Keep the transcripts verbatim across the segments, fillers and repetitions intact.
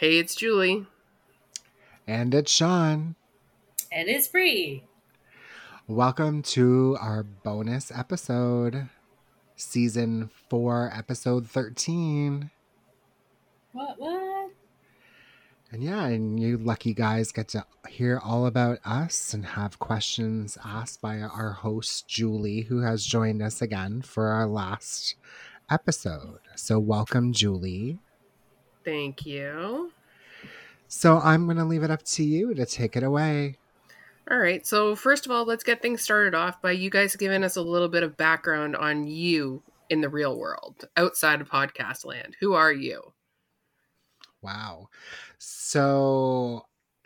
Hey, it's Julie. And it's Sean. And it's Bree. Welcome to our bonus episode, season four, episode thirteen. What, what? And yeah, and you lucky guys get to hear all about us and have questions asked by our host, Julie, who has joined us again for our last episode. So welcome, Julie. Thank you. So I'm going to leave it up to you to take it away. All right. So first of all, let's get things started off by you guys giving us a little bit of background on you in the real world, outside of podcast land. Who are you? Wow. So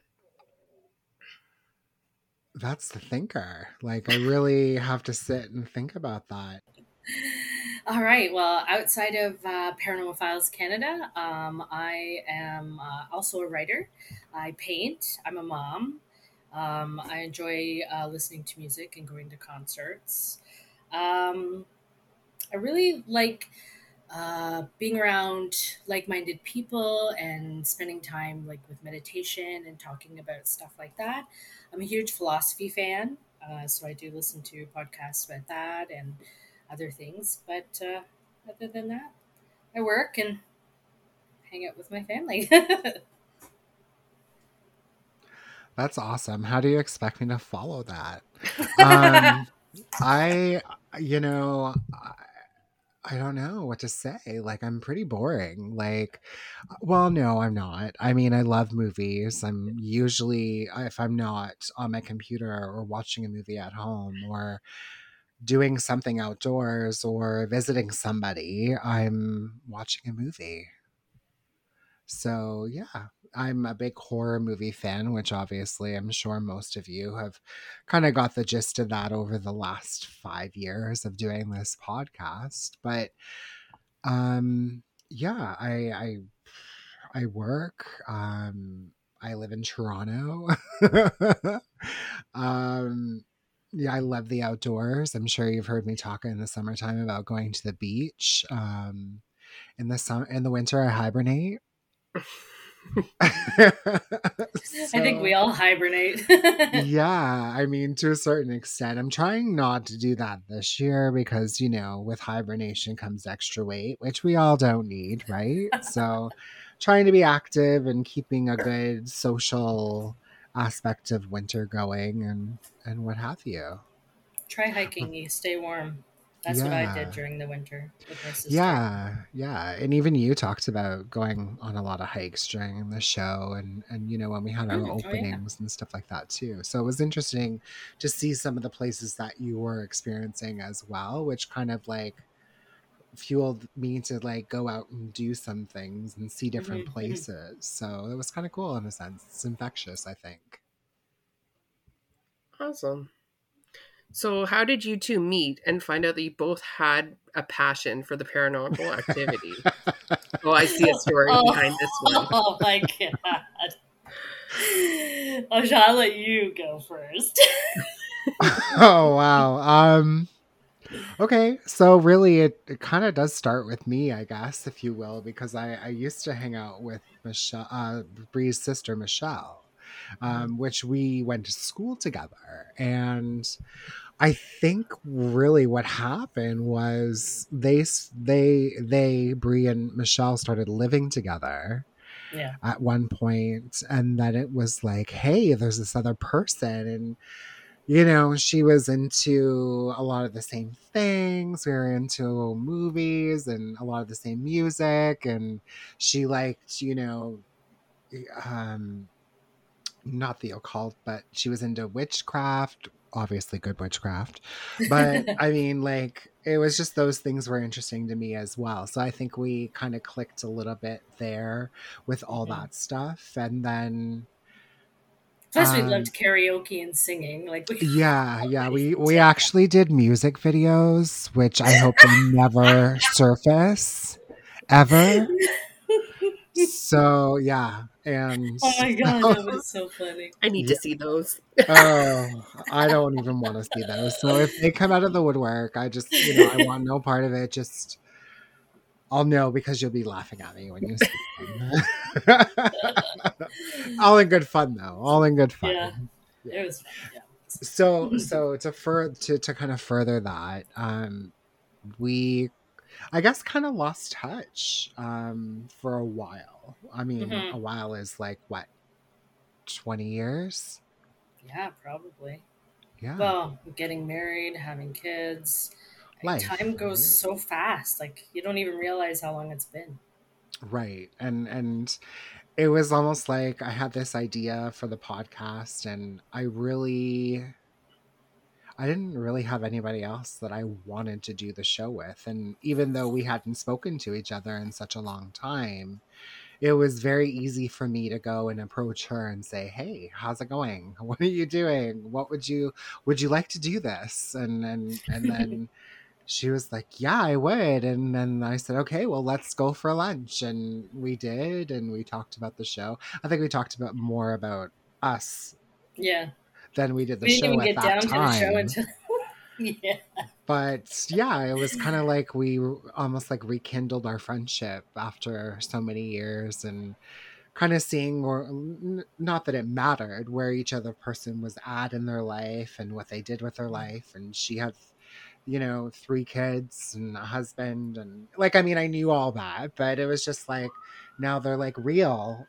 that's the thinker. Like, I really have to sit and think about that. All right. Well, outside of uh, Paranormal Files Canada, um, I am uh, also a writer. I paint. I'm a mom. Um, I enjoy uh, listening to music and going to concerts. Um, I really like uh, being around like-minded people and spending time like with meditation and talking about stuff like that. I'm a huge philosophy fan, uh, so I do listen to podcasts about that and other things. But uh, other than that, I work and hang out with my family. That's awesome. How do you expect me to follow that? Um, I, you know, I, I don't know what to say. Like, I'm pretty boring. Like, well, no, I'm not. I mean, I love movies. I'm usually, if I'm not on my computer or watching a movie at home or doing something outdoors or visiting somebody, I'm watching a movie. So, yeah, I'm a big horror movie fan, which obviously I'm sure most of you have kind of got the gist of that over the last five years of doing this podcast. But um, yeah, I, I, I work. Um, I live in Toronto. um, yeah, I love the outdoors. I'm sure you've heard me talk in the summertime about going to the beach. Um, in the summer, in the winter, I hibernate. so, I think we all hibernate. Yeah, I mean, to a certain extent. I'm trying not to do that this year because, you know, with hibernation comes extra weight, which we all don't need, right? So trying to be active and keeping a good social aspect of winter going and, and what have you. Try hiking, you stay warm. That's yeah. what I did during the winter with my sister. Yeah, yeah. And even you talked about going on a lot of hikes during the show and, and you know, when we had our mm, openings oh, yeah. and stuff like that too. So it was interesting to see some of the places that you were experiencing as well, which kind of like fueled me to like go out and do some things and see different mm-hmm. places. So it was kind of cool in a sense. It's infectious, I think. Awesome. So how did you two meet and find out that you both had a passion for the paranormal activity? Oh, I see a story oh, behind this one. Oh my God. Oh, I'll let you go first. Oh, wow. Um, okay. So really it, it kind of does start with me, I guess, if you will, because I, I used to hang out with Michelle, uh, Bree's sister, Michelle, um, which we went to school together. And I think really what happened was they, they, they, Bree and Michelle started living together yeah. at one point, and then it was like, hey, there's this other person, and you know, she was into a lot of the same things. We were into movies and a lot of the same music, and she liked, you know, um, not the occult, but she was into witchcraft. Obviously good witchcraft, but I mean, like, it was just those things were interesting to me as well. So I think we kind of clicked a little bit there with all mm-hmm. that stuff. And then plus we um, loved karaoke and singing. Like we yeah, yeah, we we actually did music videos, which I hope will never surface ever. So yeah, and oh my God, so, that was so funny. I need yeah. to see those. Oh, I don't even want to see those. So if they come out of the woodwork, I just, you know, I want no part of it. Just I'll know because you'll be laughing at me when you see them. All in good fun, though. All in good fun. Yeah, Yeah. it was fun. Yeah. So, so to fur to to kind of further that, um, we, I guess, kind of lost touch um, for a while. I mean, Mm-hmm. a while is like what, twenty years? Yeah, probably. Yeah, Well, getting married, having kids, life, time goes right? so fast. Like you don't even realize how long it's been. Right, and and it was almost like I had this idea for the podcast, and I really, I didn't really have anybody else that I wanted to do the show with. And even though we hadn't spoken to each other in such a long time, it was very easy for me to go and approach her and say, "Hey, how's it going? What are you doing? What would you would you like to do this?" And and and then she was like, "Yeah, I would." And then I said, "Okay, well, let's go for lunch." And we did, and we talked about the show. I think we talked about more about us Yeah, than we did the we didn't show even at get that down to the show time. until yeah, But yeah, it was kind of like we almost like rekindled our friendship after so many years, and kind of seeing, or not that it mattered, where each other person was at in their life and what they did with their life. And she had, you know, three kids and a husband, and like, I mean, I knew all that, but it was just like, now they're like real.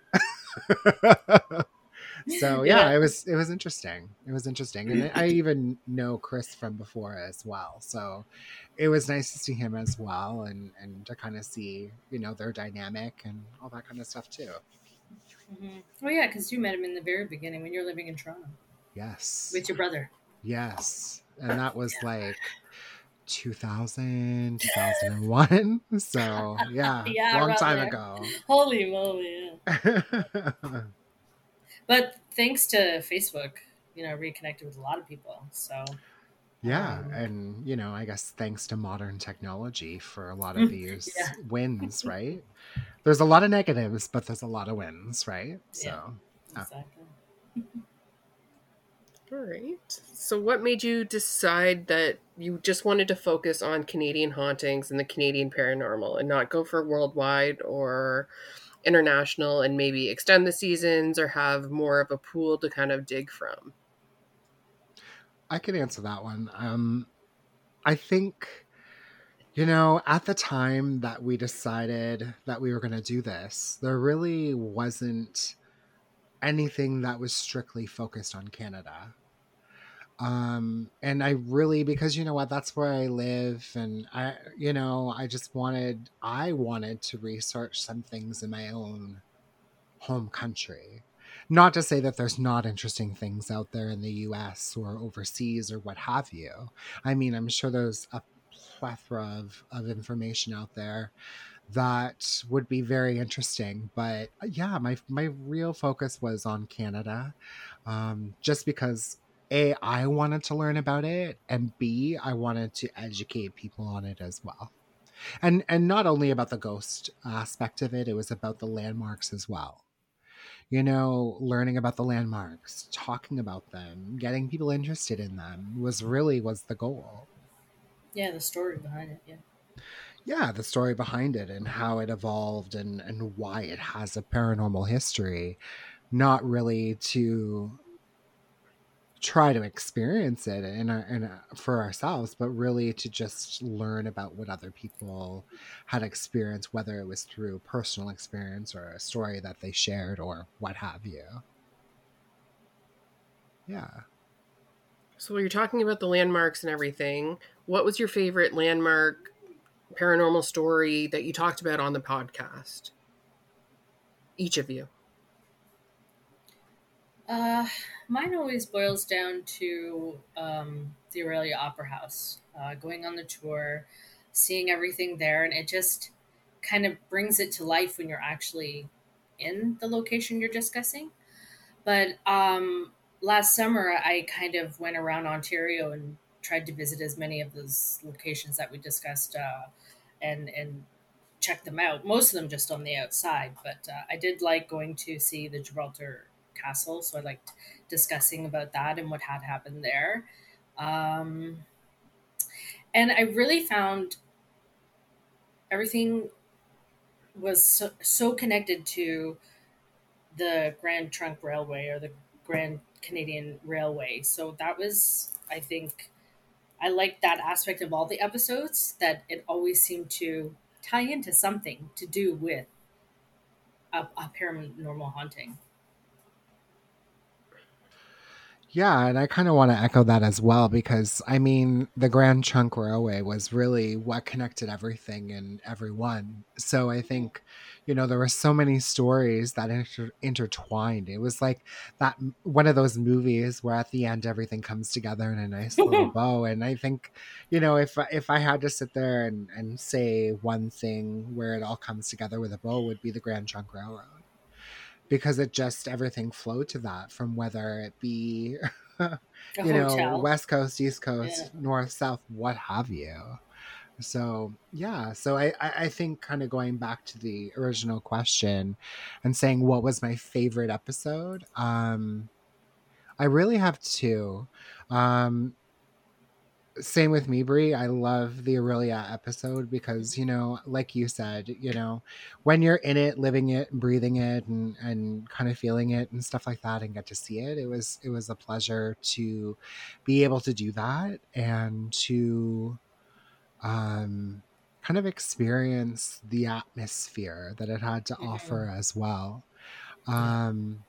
So yeah, yeah. it was it was interesting. It was interesting, and I even know Chris from before as well. So it was nice to see him as well, and and to kind of see, you know, their dynamic and all that kind of stuff too. Mm-hmm. Oh yeah, because you met him in the very beginning when you were living in Toronto Yes, with your brother. yes, and that was like two thousand, two thousand one. So yeah, Yeah, long around time there. ago. Holy moly! Yeah. But thanks to Facebook, you know, I reconnected with a lot of people. So Yeah, um, and you know, I guess thanks to modern technology for a lot of these yeah, wins, right? There's a lot of negatives, but there's a lot of wins, right? yeah, So, uh, exactly. All right. So, what made you decide that you just wanted to focus on Canadian hauntings and the Canadian paranormal and not go for worldwide or international and maybe extend the seasons or have more of a pool to kind of dig from? I can answer that one. Um, I think, you know, at the time that we decided that we were going to do this, there really wasn't anything that was strictly focused on Canada. Um, and I really, because you know what, that's where I live, and I, you know, I just wanted, I wanted to research some things in my own home country. Not to say that there's not interesting things out there in the U S or overseas or what have you. I mean, I'm sure there's a plethora of, of information out there that would be very interesting. But uh, yeah, my my real focus was on Canada, um, just because A, I wanted to learn about it, and B, I wanted to educate people on it as well. And and not only about the ghost aspect of it, it was about the landmarks as well. You know, learning about the landmarks, talking about them, getting people interested in them was really was the goal. Yeah, the story behind it. Yeah. Yeah, the story behind it and how it evolved, and and why it has a paranormal history, not really to try to experience it in our, in a, for ourselves, but really to just learn about what other people had experienced, whether it was through personal experience or a story that they shared or what have you. Yeah. So, you're talking about the landmarks and everything. What was your favorite landmark paranormal story that you talked about on the podcast? Each of you. Uh, mine always boils down to um, the Aurelia Opera House, uh, going on the tour, seeing everything there, and it just kind of brings it to life when you're actually in the location you're discussing. But um, last summer, I kind of went around Ontario and tried to visit as many of those locations that we discussed, uh, and and check them out. Most of them just on the outside, but uh, I did like going to see the Gibraltar Castle, so I liked discussing about that and what had happened there. Um, and I really found everything. was so, so connected to the Grand Trunk Railway or the Grand Canadian Railway. So that was, I think, I liked that aspect of all the episodes, that it always seemed to tie into something to do with a, a paranormal haunting. Yeah, and I kind of want to echo that as well because I mean, the Grand Trunk Railway was really what connected everything and everyone. So I think, you know, there were so many stories that inter- intertwined. It was like that m- one of those movies where at the end everything comes together in a nice little bow. And I think, you know, if I- if I had to sit there and and say one thing where it all comes together with a bow would be the Grand Trunk Railroad because it just everything flowed to that from whether it be A you know hotel. west coast, east Yeah. coast, north, south, what have you. So yeah, so i i I think kind of going back to the original question and saying what was my favorite episode, um I really have two. um Same with me, Brie. I love the Aurelia episode because, you know, like you said, you know, when you're in it, living it, and breathing it, and and kind of feeling it and stuff like that, and get to see it, it was it was a pleasure to be able to do that and to um kind of experience the atmosphere that it had to Mhm. offer as well. Yeah. Um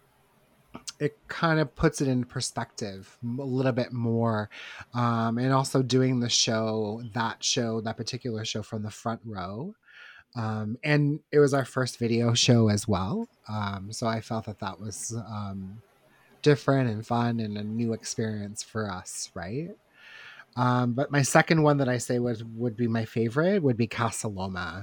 it kind of puts it in perspective a little bit more, um, and also doing the show that show that particular show from the front row, um, and it was our first video show as well, um, so I felt that that was um, different and fun and a new experience for us, right? Um, but my second one that I say would would be my favorite would be Casa Loma,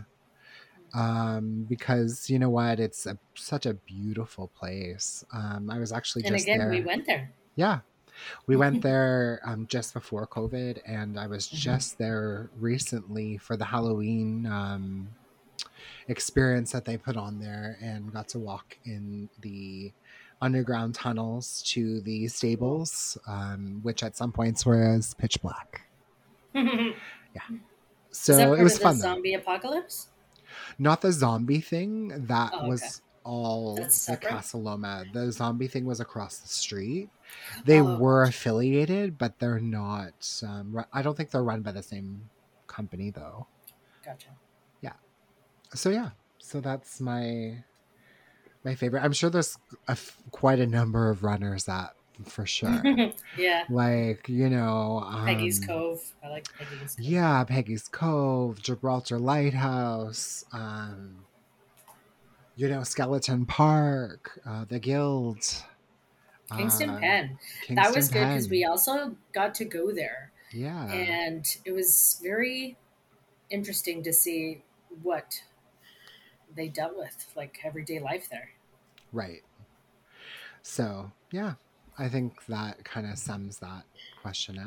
um, because you know what, it's a, such a beautiful place. um, I was actually And just again, we there. went there. Yeah, we went there um, just before COVID, and I was Mhm. just there recently for the Halloween um, experience that they put on there, and got to walk in the underground tunnels to the Cool. stables, um, which at some points was pitch black. Is Yeah, so that it part was of the fun though. zombie apocalypse? Not the zombie thing. That Oh, okay. was all That's the separate. Casa Loma. The zombie thing was across the street. They Oh, were gotcha. affiliated, but they're not. Um, ru- I don't think they're run by the same company, though. Gotcha. Yeah. So yeah. So that's my my favorite. I'm sure there's a f- quite a number of runners that for sure. Yeah. Like you know, Peggy's um, Cove. I like Peggy's Cove. yeah, Peggy's Cove, Gibraltar Lighthouse. Um, you know, Skeleton Park, uh, the Guild, Kingston uh, Pen. That Kingston was good because we Pen. also got to go there. Yeah, And it was very interesting to see what they dealt with, like everyday life there. right. So, yeah, I think that kind of sums that question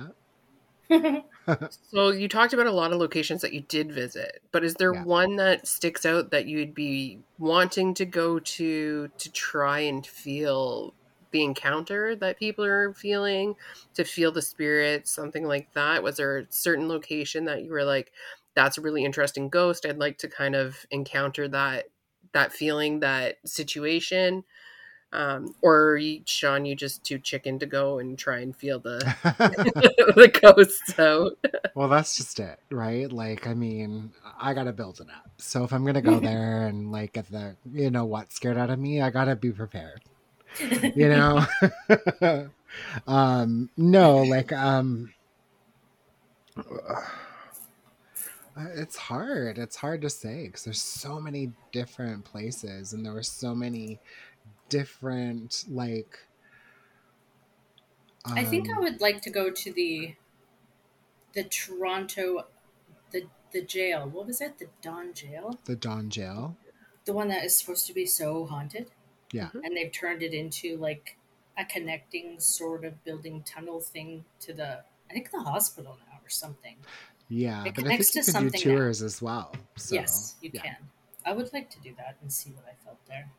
up. So you talked about a lot of locations that you did visit, but is there Yeah. one that sticks out that you'd be wanting to go to to try and feel the encounter that people are feeling, to feel the spirit, something like that? Was there a certain location that you were like, that's a really interesting ghost. I'd like to kind of encounter that that feeling, that situation? Um, or you, Sean, you just too chicken to go and try and feel the the ghosts out? Well, that's just it, right? Like, I mean, I gotta build it up. So if I'm gonna go there and like get the, you know what, scared out of me, I gotta be prepared. You know, um, no, like, um, Uh, It's hard. It's hard to say because there's so many different places, and there were so many different like I think I um would like to go to the the Toronto the the jail. What was it? The Don Jail, the Don Jail. the one that is supposed to be so haunted, Yeah, Mhm. and they've turned it into like a connecting sort of building tunnel thing to the, I think, the hospital now or something. yeah, It but I connects think you to could do something now. tours as well. So Yes, you yeah, can. I would like to do that and see what I felt there.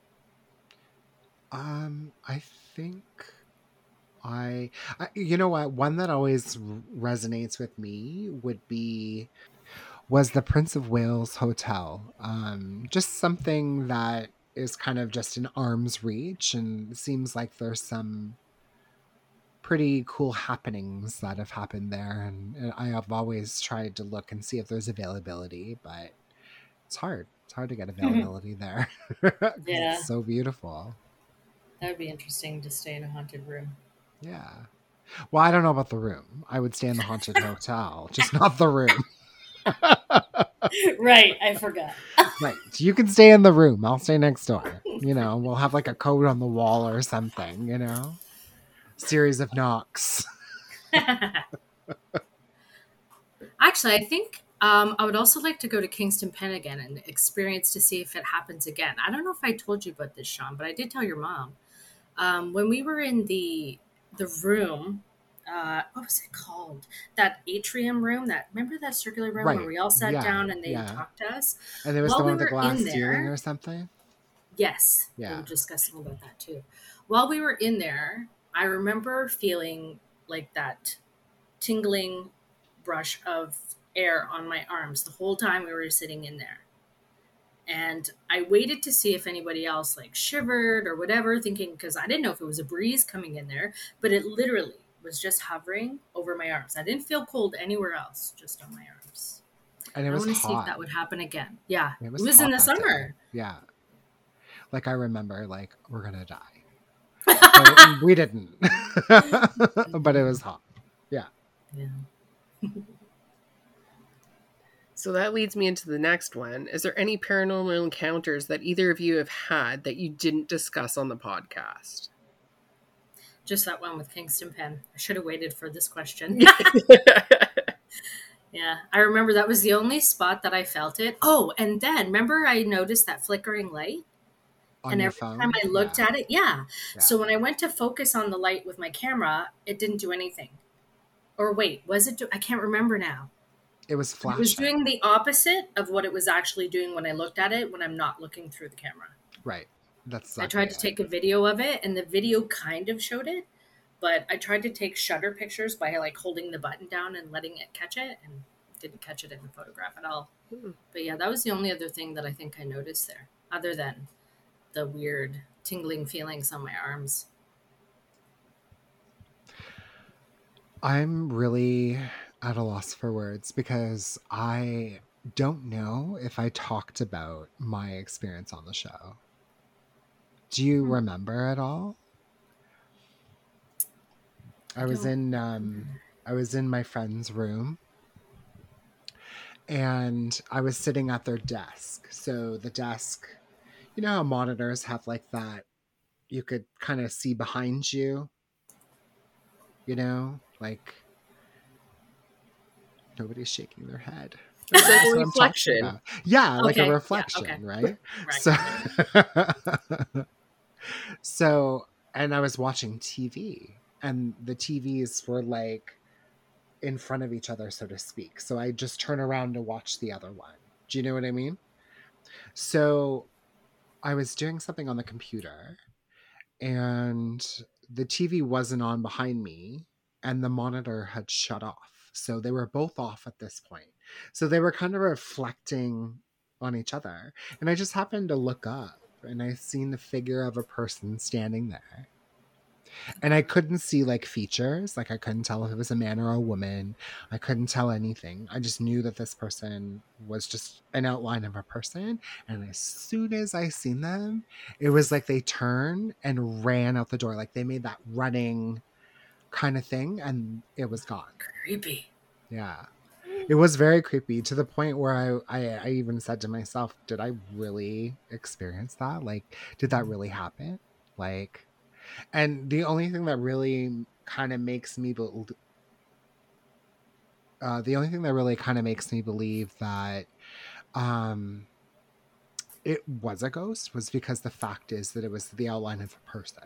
um, I think I, I you know what, one that always r- resonates with me would be was the Prince of Wales Hotel. Um, just something that is kind of just an arm's reach, and it seems like there's some pretty cool happenings that have happened there. And, and I have always tried to look and see if there's availability, but it's hard. It's hard to get availability there because Yeah, it's so beautiful. that would be interesting to stay in a haunted room. Yeah. Well, I don't know about the room. I would stay in the haunted hotel, just not the room. Right, I forgot. Right. You can stay in the room. I'll stay next door. You know, we'll have like a code on the wall or something, you know? Series of knocks. Actually, I think um, I would also like to go to Kingston Pen again and experience to see if it happens again. I don't know if I told you about this, Sean, but I did tell your mom. Um, when we were in the the room, uh, what was it called? That atrium room. That remember that circular room where Right. we all sat Yeah. down and they Yeah. talked to us. And there was While the we one with the were glass in ceiling there, or something. yes, we Yeah. were discussing about that too. While we were in there, I remember feeling like that tingling brush of air on my arms the whole time we were sitting in there. And I waited to see if anybody else like shivered or whatever, thinking because I didn't know if it was a breeze coming in there, but it literally was just hovering over my arms. I didn't feel cold anywhere else, just on my arms. And it I was want to see if hot. that would happen again. Yeah, It it was was, hot in the that day. summer. Yeah. Like I remember, like, we're going to die. But we didn't. But it was hot. Yeah. So that leads me into the next one. Is there any paranormal encounters that either of you have had that you didn't discuss on the podcast? Just that one with Kingston Pen. I should have waited for this question. Yeah, I remember that was the only spot that I felt it. Oh, and then remember I noticed that flickering light? On And your every phone? time I looked Yeah. at it, yeah. Yeah. So when I went to focus on the light with my camera, it didn't do anything. Or wait, was it? Do- I can't remember now. It was It flashing. was doing the opposite of what it was actually doing when I looked at it when I'm not looking through the camera. Right. That's I exactly tried to it. take a video of it, and the video kind of showed it, but I tried to take shutter pictures by like holding the button down and letting it catch it, and it didn't catch it in the photograph at all. Hmm. But yeah, that was the only other thing that I think I noticed there, other than the weird tingling feelings on my arms. I'm really at a loss for words because I don't know if I talked about my experience on the show. Do you Hmm. remember at all? I, I was don't- in um I was in my friend's room and I was sitting at their desk. So the desk, you know how monitors have like that you could kind of see behind you, you know, like nobody's shaking their head. It's like That's a what I'm talking reflection. about. Yeah, like Okay, a yeah, reflection, okay. right? Right. So, so, and I was watching T V, and the T Vs were like in front of each other, so to speak. So I just turn around to watch the other one. Do you know what I mean? So I was doing something on the computer, and the T V wasn't on behind me, and the monitor had shut off. So they were both off at this point. So they were kind of reflecting on each other. And I just happened to look up and I seen the figure of a person standing there. And I couldn't see like features. Like I couldn't tell if it was a man or a woman. I couldn't tell anything. I just knew that this person was just an outline of a person. And as soon as I seen them, it was like they turned and ran out the door. Like they made that running kind of thing and it was gone. Creepy. Yeah. It was very creepy to the point where I, I, I even said to myself, did I really experience that? Like, did that really happen? Like, and the only thing that really kind of makes me be- uh, the only thing that really kind of makes me believe that um, it was a ghost was because the fact is that it was the outline of a person.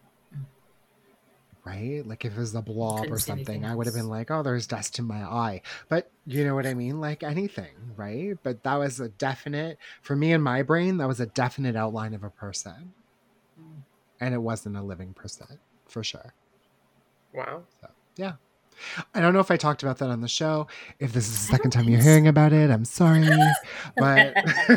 Right? Like if it was a blob Couldn't or see anything something, I would have else. been like, oh, there's dust in my eye. But you know what I mean? Like anything, right? But that was a definite, for me in my brain, that was a definite outline of a person. Mm. And it wasn't a living person, for sure. Wow. So, yeah. I don't know if I talked about that on the show. If this is the I second don't time think you're so. hearing about it, I'm sorry. But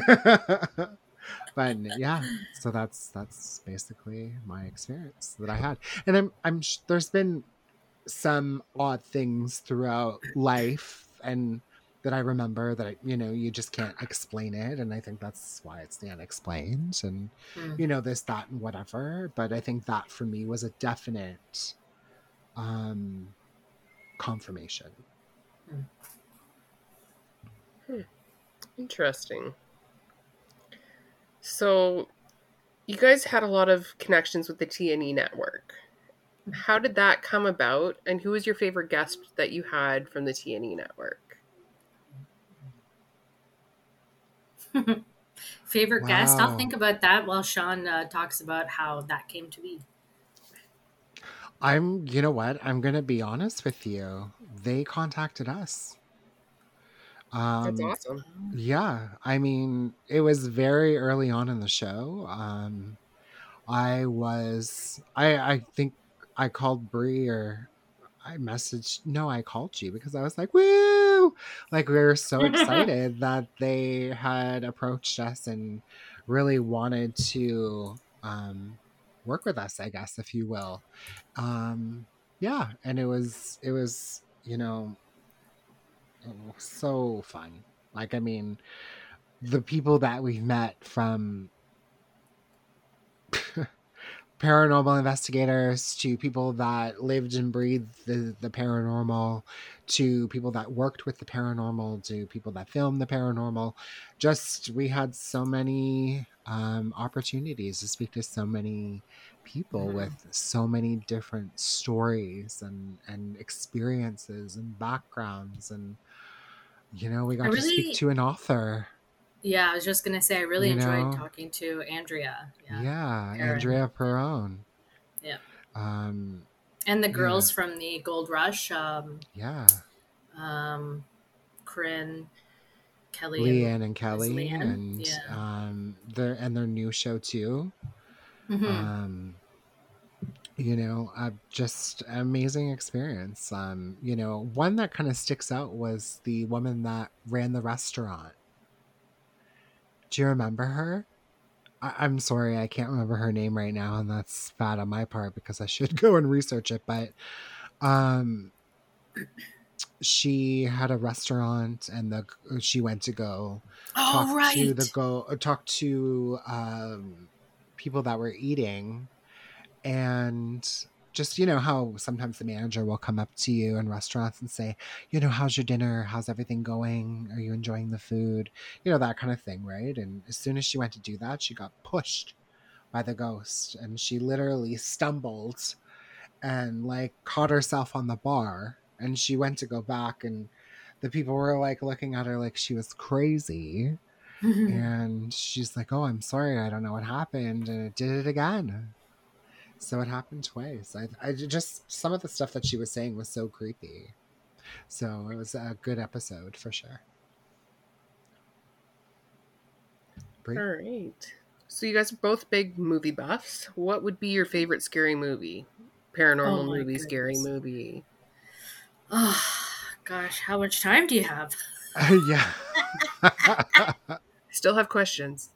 but yeah, so that's that's basically my experience that I had. And I'm I'm sh- there's been some odd things throughout life and that I remember that you know you just can't explain it, and I think that's why it's the unexplained and Hmm. you know this that and whatever. But I think that for me was a definite um confirmation. Hmm. Interesting. So you guys had a lot of connections with the T N E network. How did that come about, and who was your favorite guest that you had from the T N E network? Favorite guest? I'll Wow. think about that while Sean uh, talks about how that came to be. I'm, you know what? I'm going to be honest with you. They contacted us. That's Um, awesome. yeah, I mean, it was very early on in the show. Um, I was, I, I think I called Brie or I messaged, no, I called you because I was like, woo! Like, we were so excited that they had approached us and really wanted to um, work with us, I guess, if you will. Um, yeah, and it was, it was, you know, oh, so fun. Like, I mean, the people that we've met from paranormal investigators to people that lived and breathed the, the paranormal to people that worked with the paranormal to people that filmed the paranormal. Just we had so many um, opportunities to speak to so many people Mhm. with so many different stories and and experiences and backgrounds, and you know we I got to speak really, to an author, yeah, I was just gonna say, I really you enjoyed know. talking to Andrea. Yeah, Yeah, Perrin. Andrea Perron. Yeah, um and the yeah. girls from the Gold Rush, um, Yeah, um, Corinne, Kelly, and Leanne and was Kelly, Leanne. and Yeah. um, their and their new show too. Hmm. Um, you know, uh, just an amazing experience. Um, you know, one that kind of sticks out was the woman that ran the restaurant. Do you remember her? I- I'm sorry, I can't remember her name right now, and that's bad on my part because I should go and research it. But um, she had a restaurant, and the she went to go Oh talk to the right. go uh, talk to um people that were eating, and just you know how sometimes the manager will come up to you in restaurants and say, you know, how's your dinner, how's everything going, are you enjoying the food, you know, that kind of thing, right? And as soon as she went to do that, she got pushed by the ghost, and she literally stumbled and like caught herself on the bar, and she went to go back, and the people were like looking at her like she was crazy, and she's like, oh, I'm sorry, I don't know what happened, and it did it again. So it happened twice. I, I just some of the stuff that she was saying was so creepy, so it was a good episode for sure. All Brie? right. So you guys are both big movie buffs. What would be your favorite scary movie? Oh Paranormal my movie, scary goodness. movie. Oh gosh, how much time do you have? Yeah. Still have questions.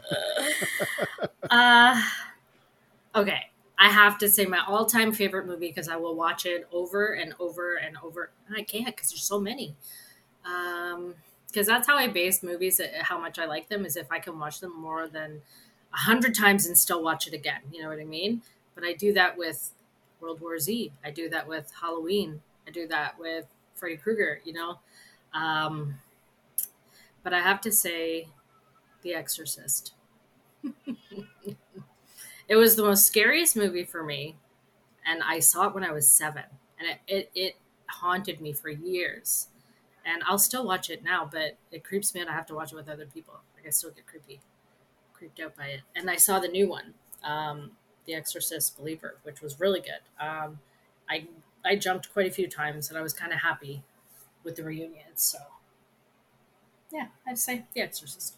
Uh, okay. I have to say my all-time favorite movie because I will watch it over and over and over. I can't because there's so many. Um, because that's how I base movies, uh, how much I like them is if I can watch them more than a hundred times and still watch it again. You know what I mean? But I do that with World War Z. I do that with Halloween. I do that with Freddy Krueger. You know, um, but I have to say, The Exorcist. It was the most scariest movie for me, and I saw it when I was seven, and it it, it haunted me for years. And I'll still watch it now, but it creeps me out. I have to watch it with other people. Like I still get creepy, creeped out by it. And I saw the new one, um, The Exorcist Believer, which was really good. Um, I I jumped quite a few times, and I was kind of happy with the reunion. So yeah, I'd say The Exorcist.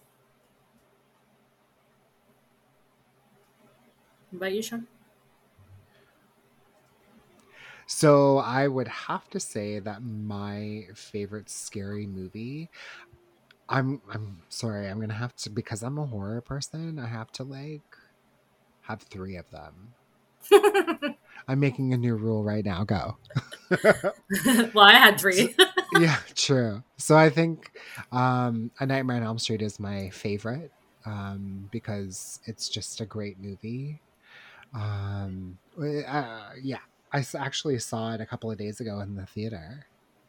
What about you, Sean? So I would have to say that my favorite scary movie. I'm I'm sorry. I'm gonna have to because I'm a horror person. I have to like have three of them. I'm making a new rule right now. Go. Well, I had So, three. yeah, true. So I think um, A Nightmare on Elm Street is my favorite um, because it's just a great movie. Um, uh, yeah, I s- actually saw it a couple of days ago in the theater,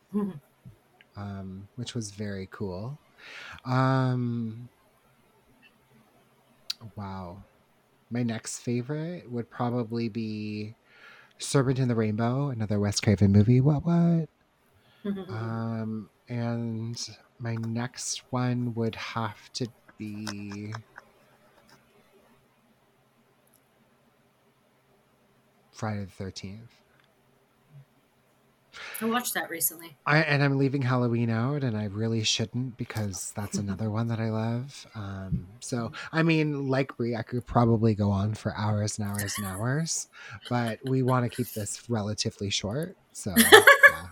um, which was very cool. Um, wow. My next favorite would probably be Serpent in the Rainbow, another Wes Craven movie. What, what? Um, and my next one would have to be Friday the thirteenth. I watched that recently. I and I'm leaving Halloween out, and I really shouldn't because that's another one that I love. Um, so I mean, like Brie, I could probably go on for hours and hours and hours, but we want to keep this relatively short. So yeah.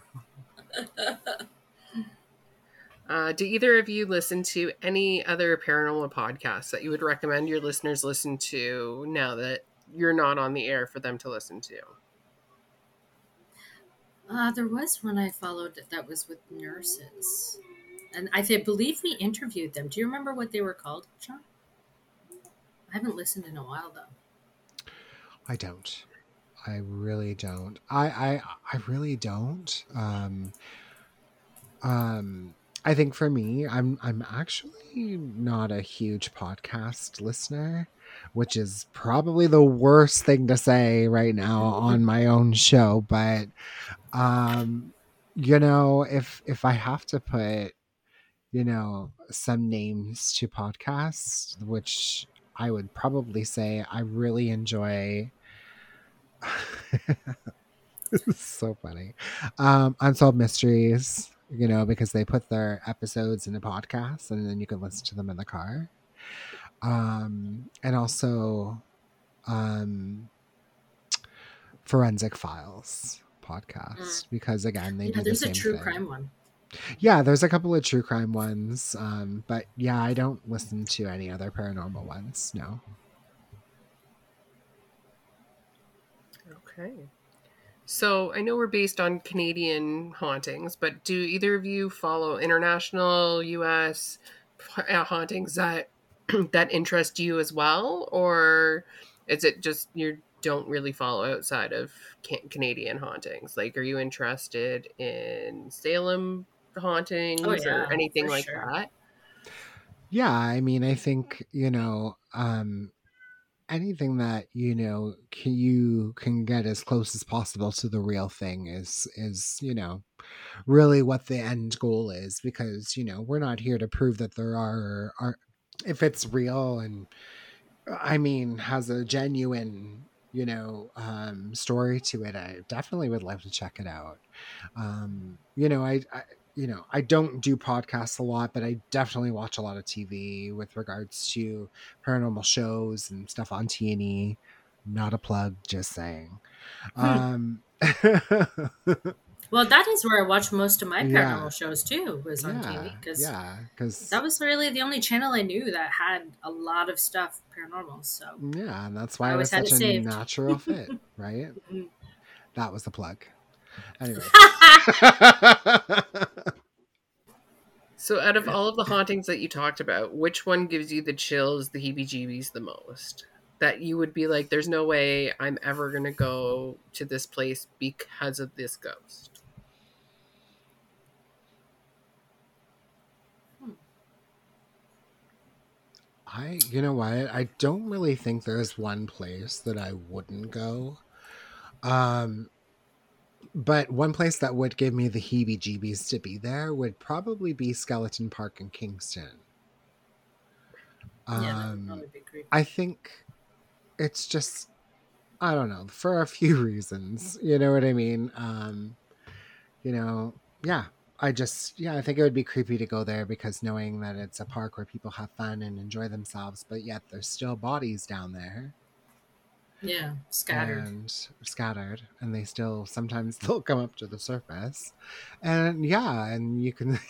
Uh, do either of you listen to any other paranormal podcasts that you would recommend your listeners listen to now that you're not on the air for them to listen to? Uh, there was one I followed that was with nurses, and I th- believe we interviewed them. Do you remember what they were called, John? I haven't listened in a while though. I don't. I really don't. I I I really don't. Um, um, I think for me, I'm I'm actually not a huge podcast listener, which is probably the worst thing to say right now on my own show. But um, you know, if if I have to put, you know, some names to podcasts, which I would probably say I really enjoy. It's so funny. Um, Unsolved Mysteries, you know, because they put their episodes in a podcast and then you can listen to them in the car. Um, and also um, Forensic Files Mm. podcast, because again, they Yeah, do the there's a same true thing. crime one. Yeah, there's a couple of true crime ones. Um, but yeah, I don't listen to any other paranormal ones. No. Okay. So I know we're based on Canadian hauntings, but do either of you follow international U S hauntings that that interest you as well, or is it just you don't really follow outside of can- Canadian hauntings? Like, are you interested in Salem Oh hauntings or yeah, anything for like sure. that? Yeah, I mean, I think, you know, um, anything that you know can, you can get as close as possible to the real thing is is you know really what the end goal is, because you know we're not here to prove that there are are if it's real and I mean has a genuine you know um story to it. I definitely would love to check it out. um you know I, I you know I don't do podcasts a lot, but I definitely watch a lot of T V with regards to paranormal shows and stuff on T and E. Not a plug, just saying. um Well, that is where I watch most of my yeah, paranormal shows too, was on T V, yeah, because yeah, because that was really the only channel I knew that had a lot of stuff paranormal. So yeah, and that's I why it always was had such it a saved. natural fit, right? That was the plug. Anyways. So, out of all of the hauntings that you talked about, which one gives you the chills, the heebie jeebies the most? That you would be like, there's no way I'm ever going to go to this place because of this ghost? I, you know what? I don't really think there's one place that I wouldn't go. Um, but one place that would give me the heebie-jeebies to be there would probably be Skeleton Park in Kingston. Yeah, that would Um, probably be I creepy. think it's just, I don't know, for a few reasons. You know what I mean? Um, you know, yeah. I just, yeah, I think it would be creepy to go there because knowing that it's a park where people have fun and enjoy themselves, but yet there's still bodies down there. Yeah, scattered. and scattered, and they still sometimes they'll come up to the surface, and yeah, and you can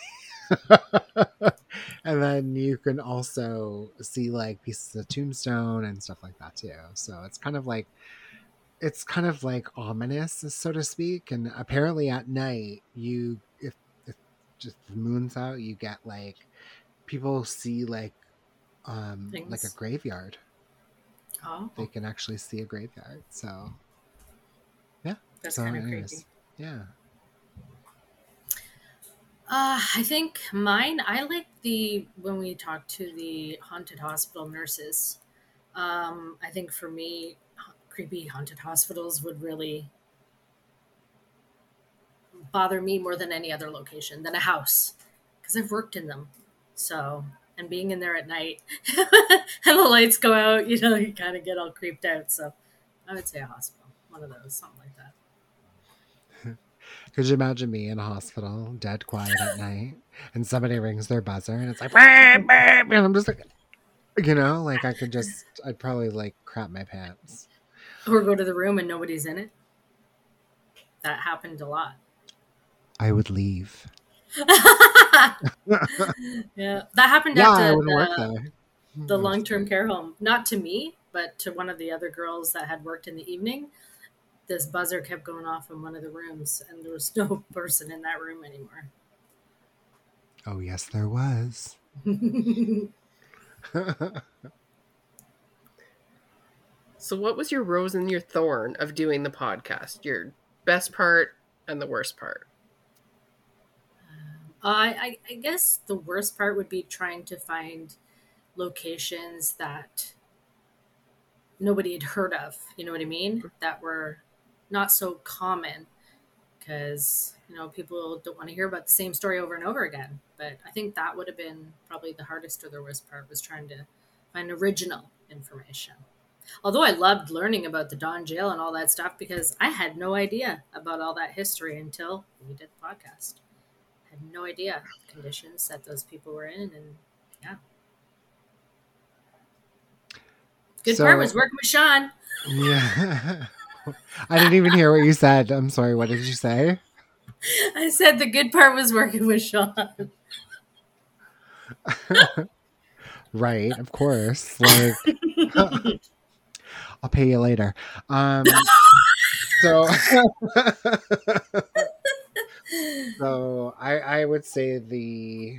and then you can also see like pieces of tombstone and stuff like that too. So it's kind of like it's kind of like ominous, so to speak. And apparently at night, you if if just the moon's out, you get like people see like um like a Things. graveyard. Oh, They can actually see a graveyard. So yeah. that's So kind of anyways, creepy. yeah. Uh, I think mine, I like the, when we talk to the haunted hospital nurses, um, I think for me, h- creepy haunted hospitals would really bother me more than any other location, than a house, because I've worked in them. So, and being in there at night and the lights go out, you know, you kind of get all creeped out. So I would say a hospital, one of those, something like that. Could you imagine me in a hospital, dead quiet at night, and somebody rings their buzzer and it's like, "Beep, beep," and I'm just like, you know, like I could just, I'd probably like crap my pants. Or go to the room and nobody's in it. That happened a lot. I would leave. Yeah, that happened Yeah, at I the wouldn't work the, there. the No, long just term kidding. care home. Not to me, but to one of the other girls that had worked in the evening. This buzzer kept going off in one of the rooms, and there was no person in that room anymore. Oh, yes, there was. So, what was your rose and your thorn of doing the podcast? Your best part and the worst part? Uh, I, I guess the worst part would be trying to find locations that nobody had heard of. You know what I mean? That were not so common, because you know people don't want to hear about the same story over and over again. But I think that would have been probably the hardest or the worst part, was trying to find original information. Although I loved learning about the Don Jail and all that stuff, because I had no idea about all that history until we did the podcast. I had no idea the conditions that those people were in, and yeah. Good part was So, working with Sean. yeah. I didn't even hear what you said. I'm sorry. What did you say? I said the good part was working with Sean. Right, of course. Like, I'll pay you later. Um, so, so I, I would say the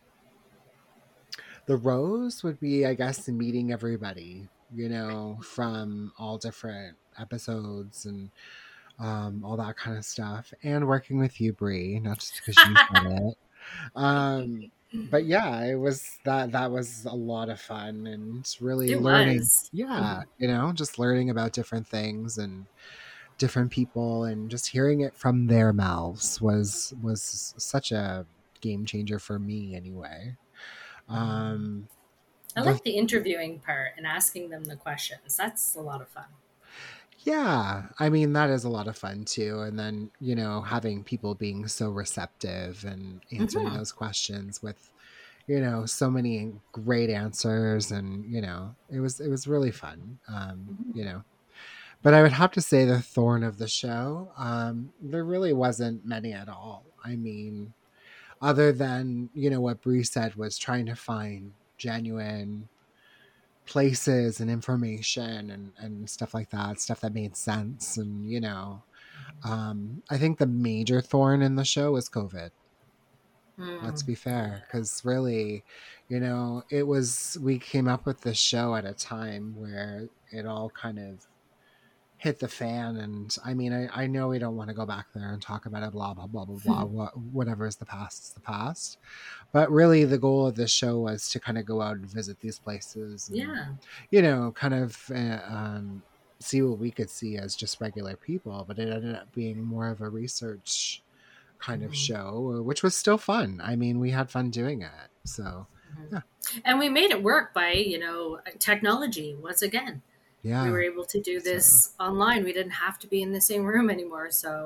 the rose would be, I guess, meeting everybody. You know, from all different episodes and um, all that kind of stuff, and working with you, Brie, not just because you said it. Um, but yeah, it was that that was a lot of fun and really It learning. was. Yeah, you know, just learning about different things and different people and just hearing it from their mouths was was such a game changer for me anyway. Um, I the like the interviewing part and asking them the questions. That's a lot of fun. Yeah, I mean that is a lot of fun too, and then you know having people being so receptive and answering Mm-hmm. those questions with you know so many great answers, and you know it was it was really fun. Um, you know, but I would have to say the thorn of the show. Um, there really wasn't many at all. I mean, other than you know what Bree said was trying to find genuine places and information and, and stuff like that, stuff that made sense. And, you know, um, I think the major thorn in the show was COVID. Let's Mm. be fair. Because really, you know, it was, we came up with this show at a time where it all kind of hit the fan. And I mean, I, I know we don't want to go back there and talk about it, blah, blah, blah, blah, blah. What, whatever is the past is the past. But really, the goal of this show was to kind of go out and visit these places and, Yeah. you know, kind of uh, um, see what we could see as just regular people. But it ended up being more of a research kind of Mm-hmm. show, which was still fun. I mean, we had fun doing it. So, Mm-hmm. yeah. And we made it work by, you know, technology once again. We were Yeah. able to do So, this online. We didn't have to be in the same room anymore. So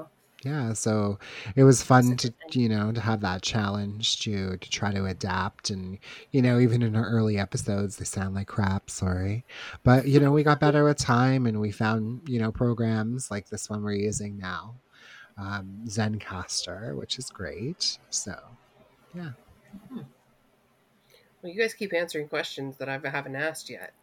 Yeah, so it was That's fun a to, good thing. you know, to have that challenge to to try to adapt. And, you know, even in our early episodes they sound like crap, sorry. But, you know, we got better with time, and we found, you know, programs like this one we're using now, um, Zencaster, which is great. So, yeah. Hmm. Well, you guys keep answering questions that I haven't asked yet.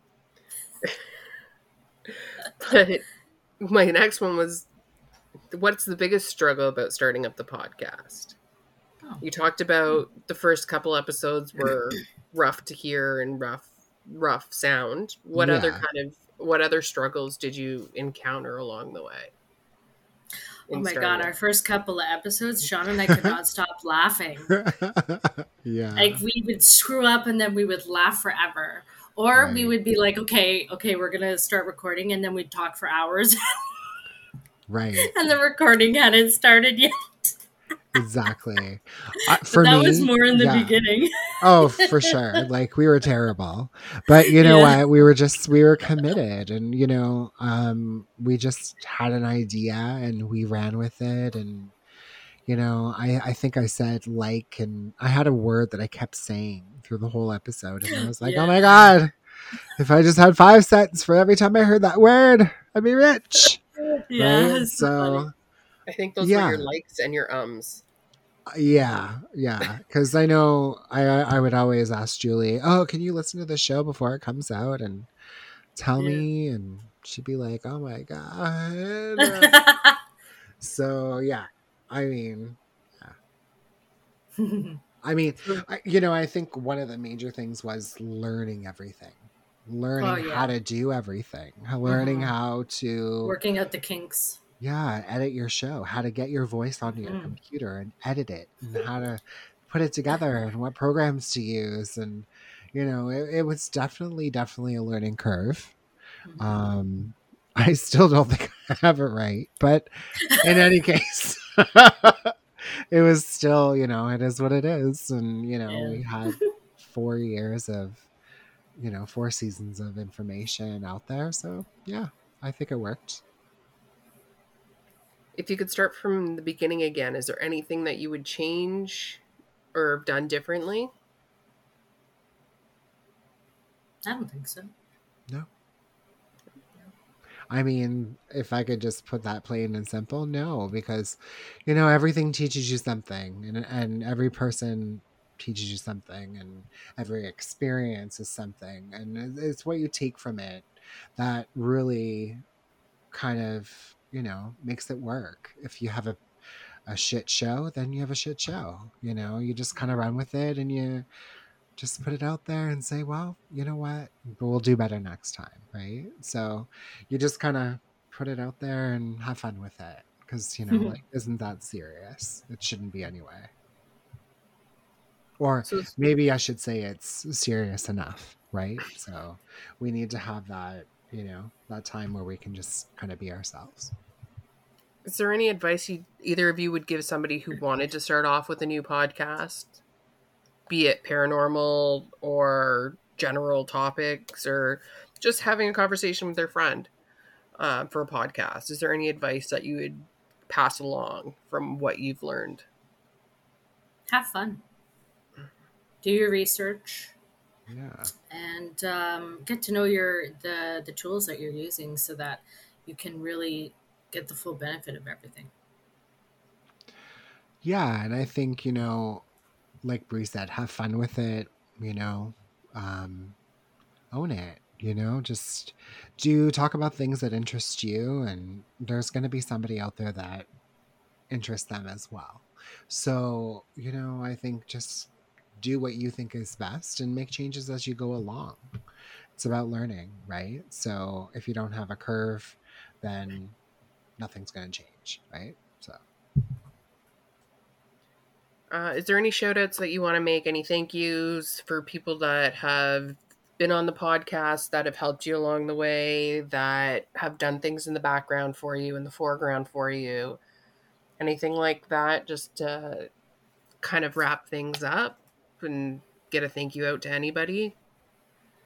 But my next one was, what's the biggest struggle about starting up the podcast? Oh. You talked about the first couple episodes were rough to hear and rough rough sound. What other Yeah. kind of what other struggles did you encounter along the way Oh in my god, starting our it? first couple of episodes, Sean and I could not stop laughing. Like Yeah. we would screw up and then we would laugh forever. Or we Right. would be like, okay, okay, we're gonna start recording, and then we'd talk for hours Right. and the recording hadn't started yet. Exactly. Uh, But for that was me, more in the yeah. beginning. Oh, for sure. Like we were terrible. But you know Yeah. what? We were just we were committed, and you know, um we just had an idea and we ran with it. And you know, I I think I said like, and I had a word that I kept saying through the whole episode, and I was like, "Oh Yeah. my god, if I just had five cents for every time I heard that word, I'd be rich." Yeah, Right? it's so funny. So, I think those were your yeah. likes and your ums. Yeah, yeah. Because I know I I would always ask Julie, "Oh, can you listen to the show before it comes out and tell Yeah. me?" And she'd be like, "Oh my god." So yeah, I mean, yeah. I mean, So, I, you know, I think one of the major things was learning everything, Oh learning how yeah. to do everything, learning Hmm. how to, Working out the kinks. yeah, edit your show, how to get your voice onto your Hmm. computer and edit it, and how to put it together, and what programs to use. And you know, it, it was definitely definitely a learning curve. Hmm. um I still don't think I have it right, but in any case, it was still, you know, it is what it is. And you know, Yeah. we had four years of, you know, four seasons of information out there. So yeah, I think it worked. if you could start from the beginning again, is there anything that you would change or have done differently? I don't think so. No. I mean, if I could just put that plain and simple, no, because you know, everything teaches you something, and and every person teaches you something, and every experience is something, and it- it's what you take from it that really kind of, you know, makes it work. If you have a a shit show, then you have a shit show. You know, you just kind of run with it, and you just put it out there and say, well, you know what, we'll do better next time, right? So you just kind of put it out there and have fun with it, because you know, like, isn't that serious? It shouldn't be anyway. Or So, maybe I should say it's serious enough, right? So we need to have that, you know, that time where we can just kind of be ourselves. is there any advice you, either of you would give somebody who wanted to start off with a new podcast, be it paranormal or general topics or just having a conversation with their friend uh, for a podcast? Is there any advice that you would pass along from what you've learned? Have fun. Do your research Yeah. and um, get to know your the the tools that you're using so that you can really get the full benefit of everything. Yeah. And I think, you know, like Bree said, have fun with it, you know, um, own it, you know, just do talk about things that interest you. And there's going to be somebody out there that interests them as well. So, you know, I think just do what you think is best and make changes as you go along. It's about learning, right? So if you don't have a curve, then nothing's going to change, right? So, Uh, is there any shout outs that you want to make? Any thank yous for people that have been on the podcast, that have helped you along the way, that have done things in the background for you, in the foreground for you? Anything like that, just to kind of wrap things up and get a thank you out to anybody?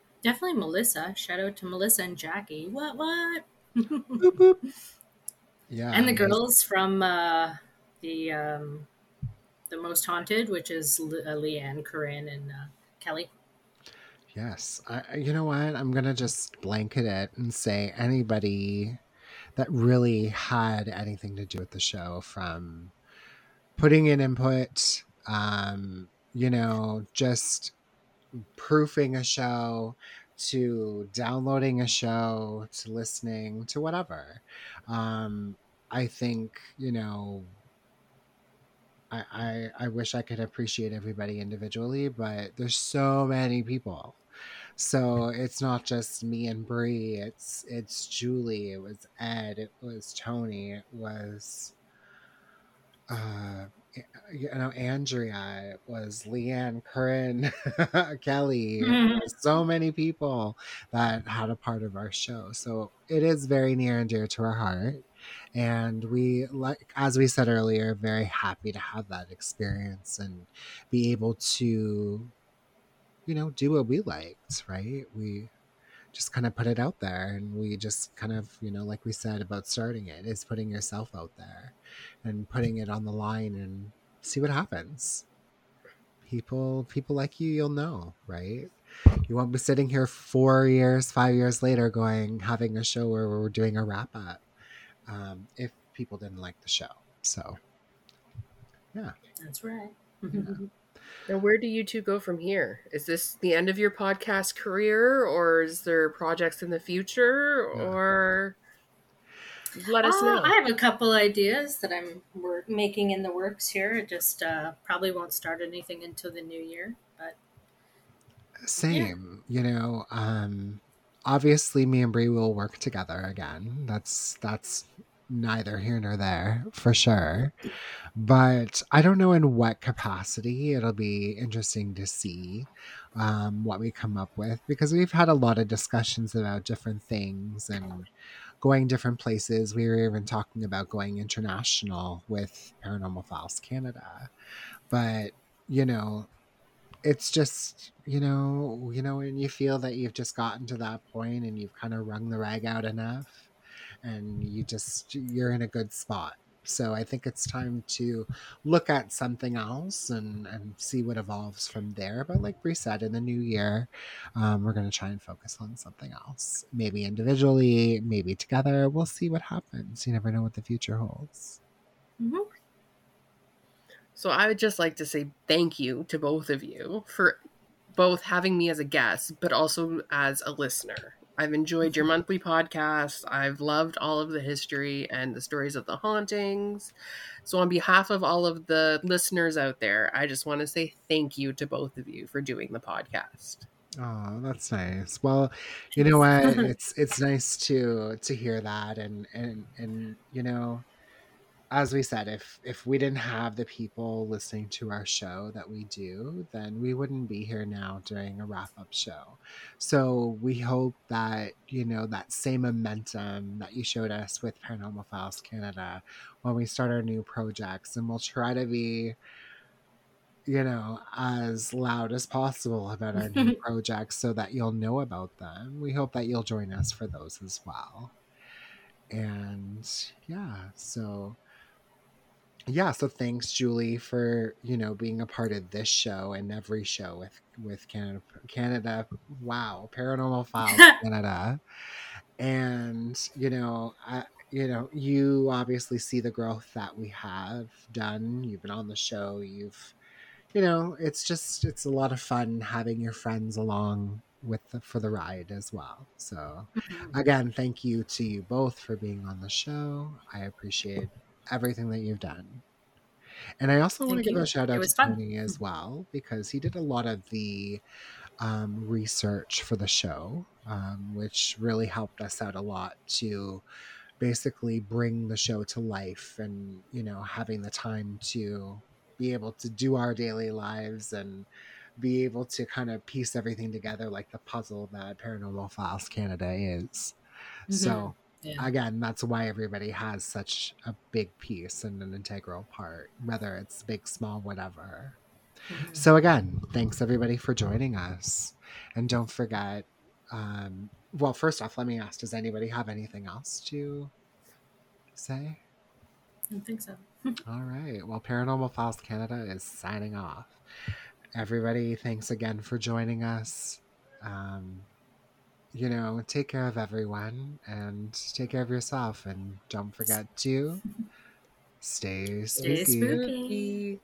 Definitely Melissa. Shout out to Melissa and Jackie. What what? boop, boop. Yeah, And the amazing. girls from uh, the um, the Most Haunted, which is Le- uh, Leanne, Corinne, and uh, Kelly. Yes. I, I- you know what? I'm going to just blanket it and say anybody that really had anything to do with the show, from putting in input, um, you know, just proofing a show, to downloading a show, to listening, to whatever. Um, I think, you know, I, I, I wish I could appreciate everybody individually, but there's so many people. So it's not just me and Bree. It's it's Julie. It was Ed. It was Tony. It was uh you know, Andrea. It was Leanne, Corinne, Kelly. It was so many people that had a part of our show. So it is very near and dear to our heart. And we, like as we said earlier, very happy to have that experience and be able to, you know, do what we liked, right? We just kind of put it out there, and we just kind of, you know, like we said about starting it, is putting yourself out there and putting it on the line and see what happens. People people like you, you'll know, right? You won't be sitting here four years five years later going, having a show where we're doing a wrap up, um, if people didn't like the show. So yeah. That's right. Yeah. Now, where do you two go from here? Is this the end of your podcast career, or is there projects in the future, Yeah. or let Uh, us know? I have a couple ideas that I'm work- making in the works here. It just uh, probably won't start anything until the new year. But yeah. Same, you know, um obviously me and Brie will work together again. That's that's neither here nor there for sure. But I don't know in what capacity. It'll be interesting to see um, what we come up with, because we've had a lot of discussions about different things and going different places. We were even talking about going international with Paranormal Files Canada. But, you know, it's just, you know, you know, when you feel that you've just gotten to that point and you've kind of wrung the rag out enough, and you just, you're in a good spot. So I think it's time to look at something else and and see what evolves from there. But like Bree said, in the new year, um, we're going to try and focus on something else. Maybe individually, maybe together. We'll see what happens. You never know what the future holds. Mhm. So I would just like to say thank you to both of you for both having me as a guest, but also as a listener. I've enjoyed your monthly podcast. I've loved all of the history and the stories of the hauntings. So, on behalf of all of the listeners out there, I just want to say thank you to both of you for doing the podcast. Oh, that's nice. Well, you know what? It's it's nice to to hear that, and and and you know, as we said, if if we didn't have the people listening to our show that we do, then we wouldn't be here now doing a wrap up show. So we hope that, you know, that same momentum that you showed us with Paranormal Files Canada when we start our new projects, and we'll try to be, you know, as loud as possible about our new projects so that you'll know about them. We hope that you'll join us for those as well. And yeah, so yeah, so thanks Julie for, you know, being a part of this show and every show with with Canada Canada wow, Paranormal Files Canada. And you know, I you know, you obviously see the growth that we have done. You've been on the show, you've, you know, it's just, it's a lot of fun having your friends along with the, for the ride as well. So again, thank you to you both for being on the show. I appreciate everything that you've done. And I also want to Thank give a you. shout It out to was fun. Tony as well, because he did a lot of the um, research for the show, um, which really helped us out a lot to basically bring the show to life, and, you know, having the time to be able to do our daily lives and be able to kind of piece everything together like the puzzle that Paranormal Files Canada is. Hmm. So Yeah. again, that's why everybody has such a big piece and an integral part, whether it's big, small, whatever. Mhm. So again, thanks everybody for joining us. And don't forget, um, well, first off, let me ask, does anybody have anything else to say? don't think so. All right. Well, Paranormal Files Canada is signing off. Everybody, thanks again for joining us. Um, you know, take care of everyone and take care of yourself. And don't forget to stay Stay spooky. spooky.